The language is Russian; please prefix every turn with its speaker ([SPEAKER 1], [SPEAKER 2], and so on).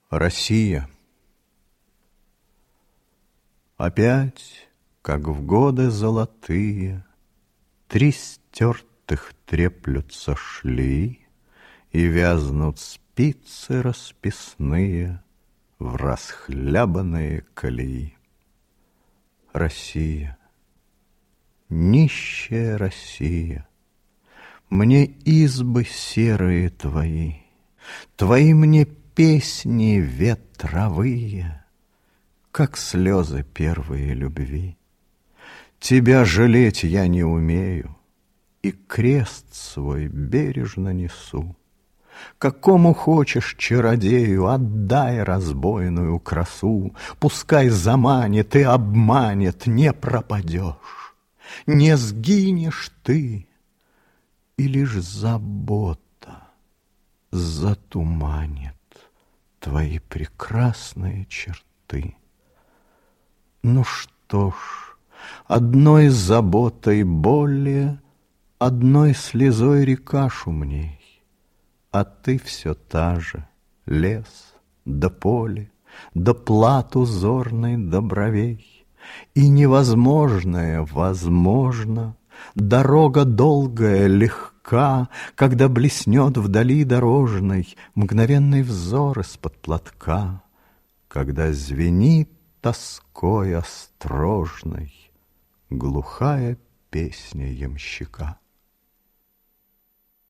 [SPEAKER 1] Россия. Опять, как в годы золотые, три стертых треплются шлеи, и вязнут спицы расписные в расхлябанные колеи. Россия, нищая Россия, мне избы серые твои, твои мне песни ветровые, как слезы первые любви. Тебя жалеть я не умею, и крест свой бережно несу. Какому хочешь чародею отдай разбойную красу, пускай заманит и обманет, не пропадешь, не сгинешь ты, и лишь забота затуманит твои прекрасные черты. Ну что ж, одной заботой более, одной слезой река шумней, а ты все та же: лес да поле, да плат узорный до бровей. И невозможное возможно, дорога долгая легка, когда блеснет вдали дорожной мгновенный взор из-под платка, когда звенит тоской острожной глухая песня ямщика.